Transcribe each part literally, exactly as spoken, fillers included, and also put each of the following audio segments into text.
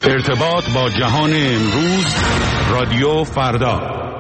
ارتباط با جهان امروز، رادیو فردا.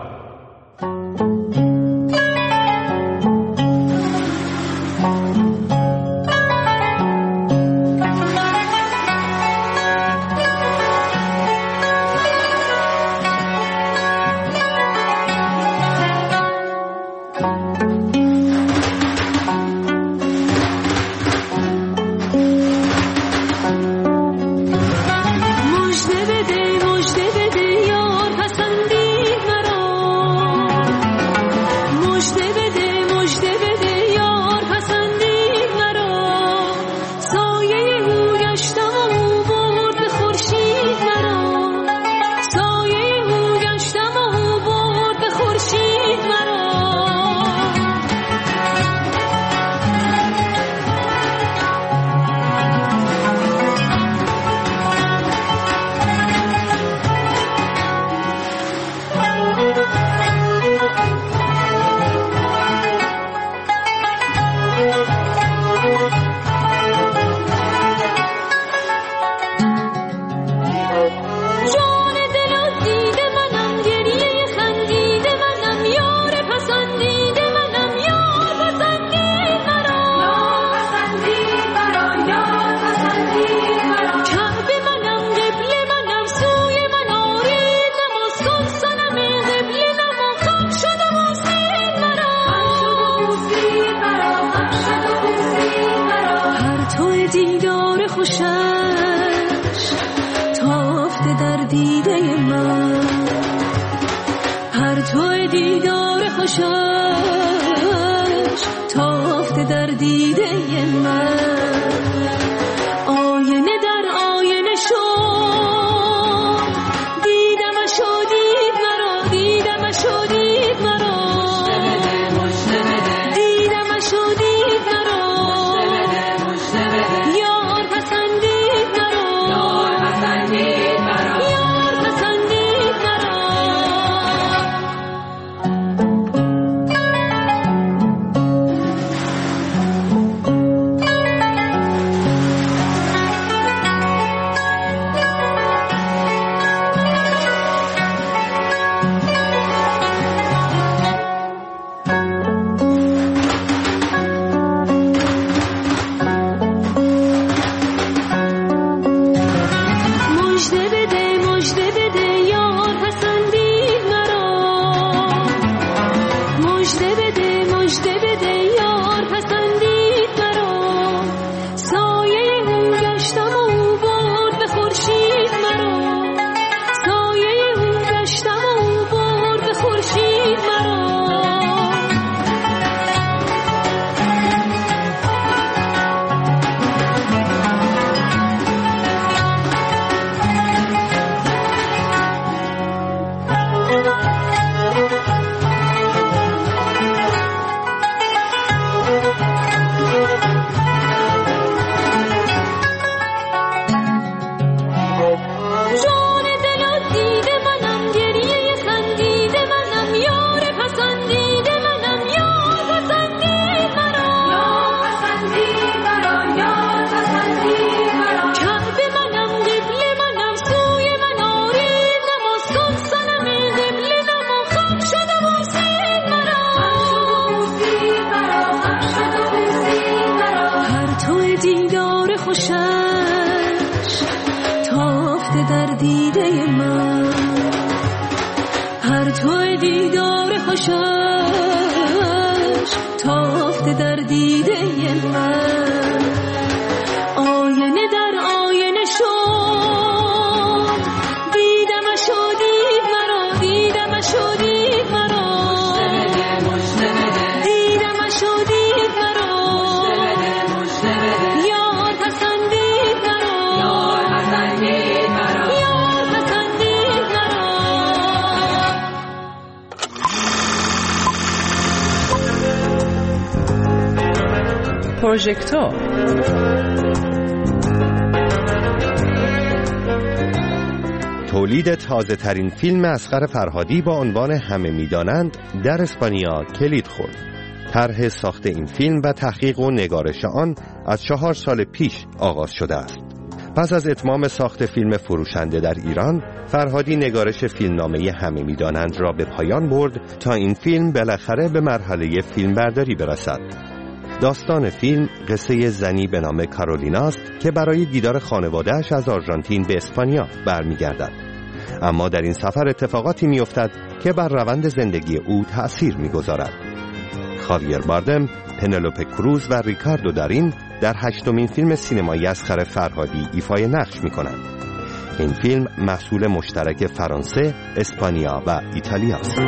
پروژکتور تولید تازه ترین فیلم اصغر فرهادی با عنوان همه میدانند در اسپانیا کلید خورد. طرح ساخت این فیلم و تحقیق و نگارش آن از چهار سال پیش آغاز شده است. پس از اتمام ساخت فیلم فروشنده در ایران، فرهادی نگارش فیلمنامه همه می‌دانند را به پایان برد تا این فیلم بالاخره به مرحله فیلمبرداری برسد. داستان فیلم قصه زنی به نام کارولیناست که برای دیدار خانواده‌اش از آرژانتین به اسپانیا برمیگردد. اما در این سفر اتفاقاتی می‌افتد که بر روند زندگی او تأثیر می‌گذارد. خاویر باردم، پنلوپه کروز و ریکاردو دارین در هشتمین فیلم سینمایی اصغر فرهادی ایفای نقش می‌کنند. این فیلم محصول مشترک فرانسه، اسپانیا و ایتالیا است.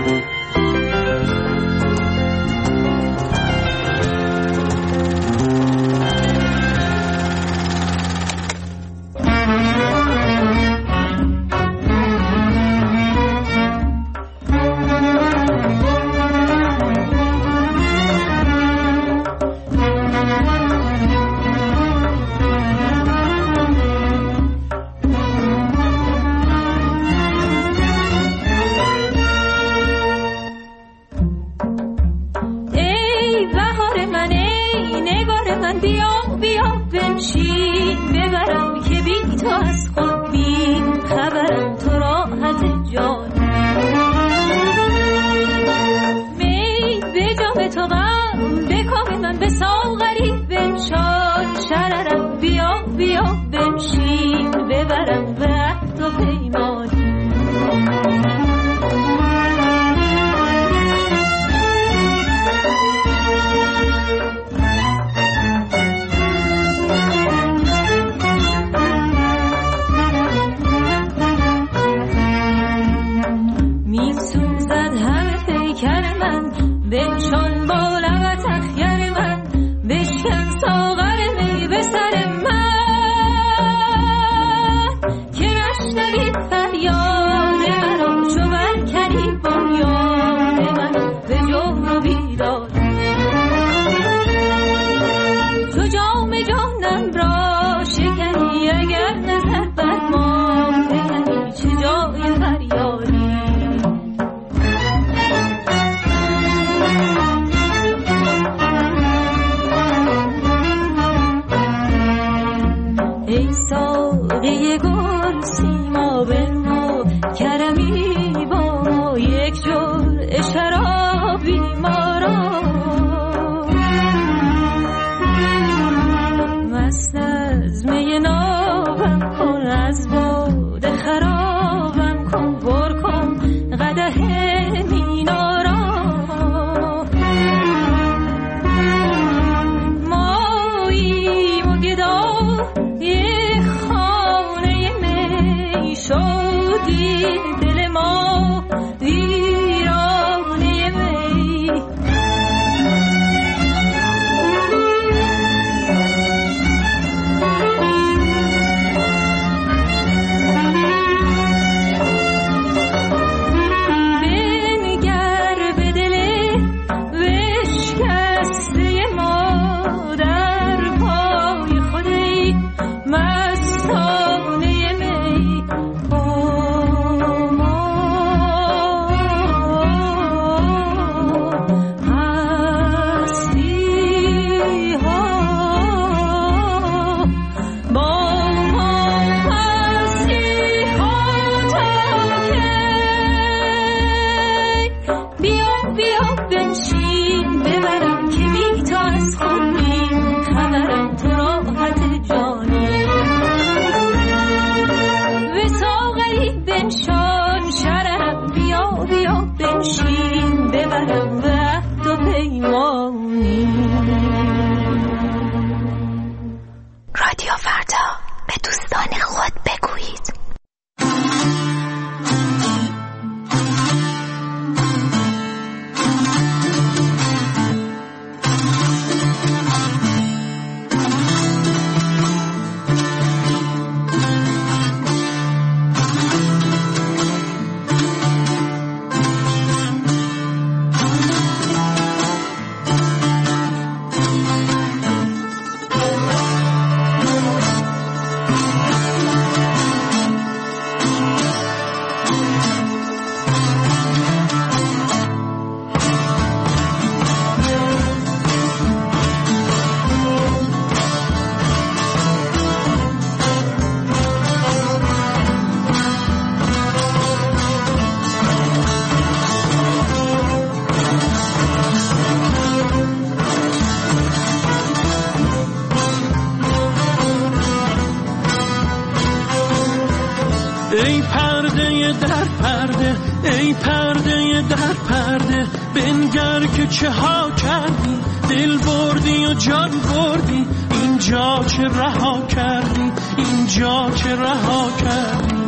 ای پرده در پرده، ای پرده در پرده، بنگر که چه ها کردی، دل بردی و جان بردی، اینجا چه رها کردی، اینجا چه رها کردی.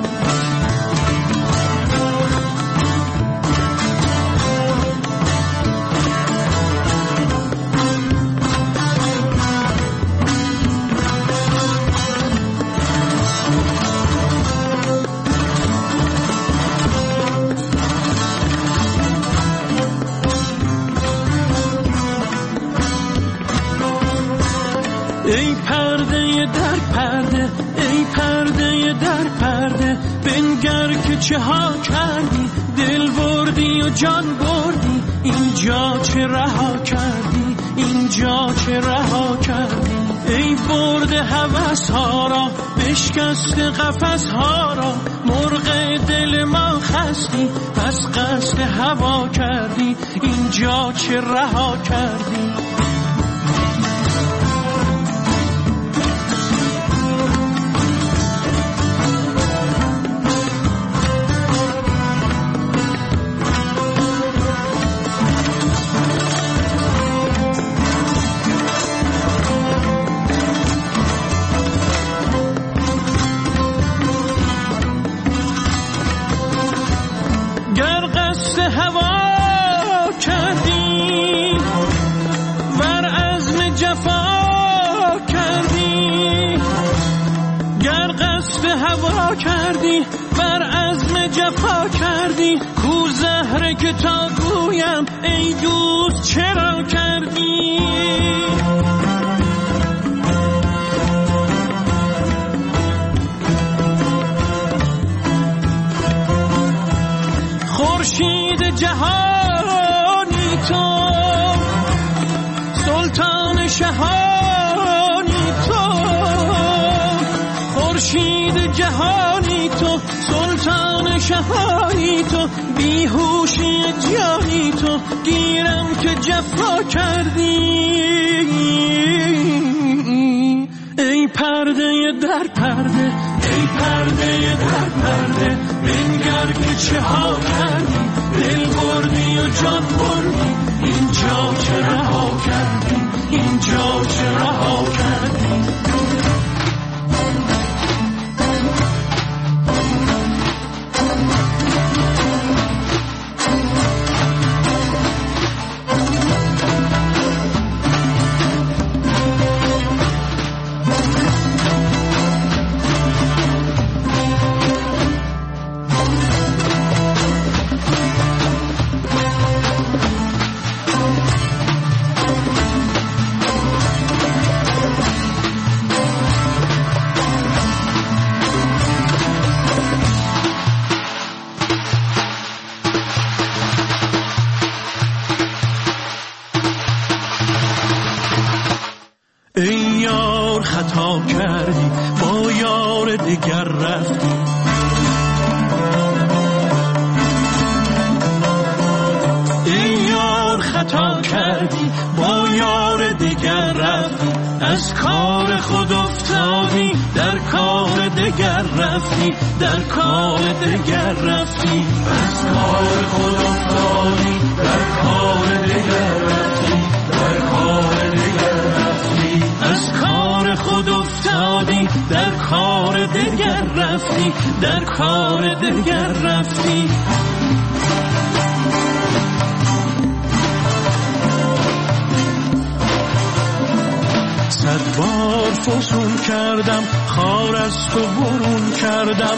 ای پرده در پرده، ای پرده در پرده، بنگر که چه ها کردی، دل بردی و جان بردی، اینجا چه رها کردی، اینجا چه رها کردی. ای برده هوس ها را، بشکست قفس ها را، مرغ دل ما خستی، پس قصد هوا کردی، اینجا چه رها کردی. هوا کردی، بر عزم جفا کردی، کو زهره که تا گویم ای دوست چرا کردی. خورشید جهانی تو، سلطان شهانی تو، خورشید جهانی تو، سلطان شهانی تو، بیهوشی جانی تو، گیرم که جفا کردی. ای پرده در پرده، ای پرده در پرده، بنگر که چه ها کردی، دل بردی و جان بردی، اینجا چه رها کردی، اینجا چه رها کردی. ای یار خطا کردی، با یار دیگر رفتی، ای یار خطا کردی، با یار دیگر رفتی، از کار خود افتادی، در کار دیگر رفتی، در کار دیگر رفتی، از کار خود افتادی، در کار دیگر رفتی، در کار دیگر رفتی، از کار خود افتادی، در کار دیگر رفتی، در کار دیگر رفتی. صد بار فسون کردم، خار از تو برون کردم،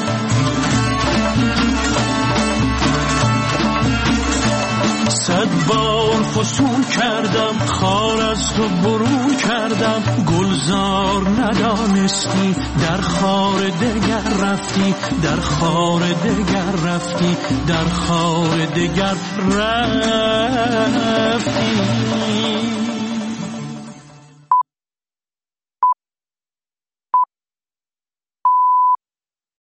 صد بار فسون کردم، خار از تو برون کردم، گلزار ندانستی، در خار دگر رفتی، در خار دگر رفتی، در خار دگر رفتی.